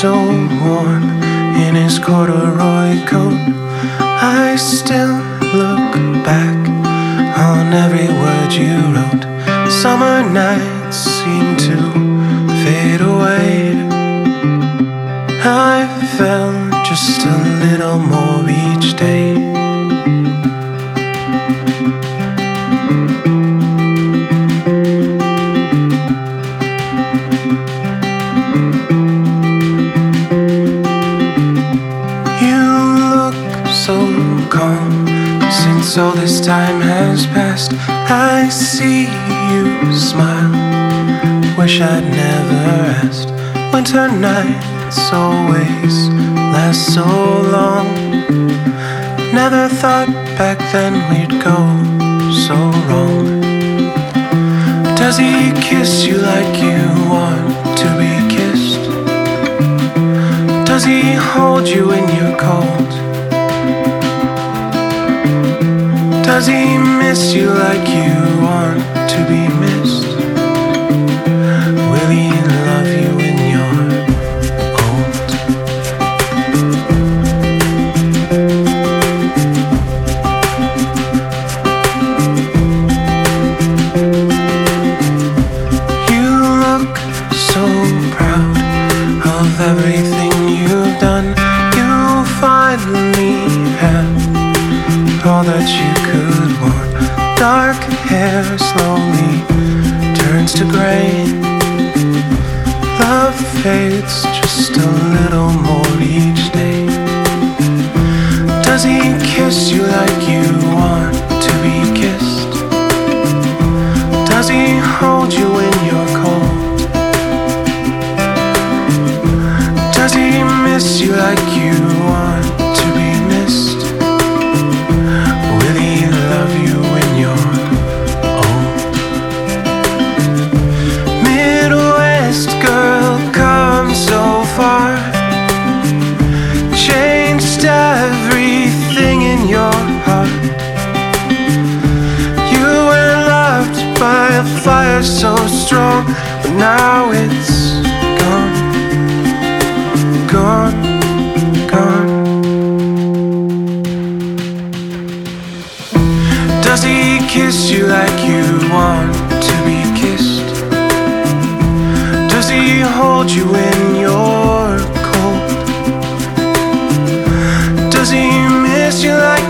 so warm in his corduroy coat. I still look back on every word you wrote. Summer nights seem to fade away. I felt just a little more each day. So calm since all this time has passed. I see you smile, wish I'd never asked. Winter nights always last so long. Never thought back then we'd go so wrong. Does he kiss you like you want to be kissed? Does he hold you when you're cold? Does he miss you like you want to be missed? Will he love you when you're old? You look so proud of everything you've done. You finally have all that you could want. Dark hair slowly turns to gray. Love fades just a little more each day. Does he kiss you like you want to be kissed? Does he hold you when you're cold? Does he miss you like you want to be missed? Love you when you're old. Midwest girl, come so far, changed everything in your heart. You were loved by a fire so strong, but now it's gone, gone, gone. Does he kiss you like you want to be kissed? Does he hold you when you're cold? Does he miss you like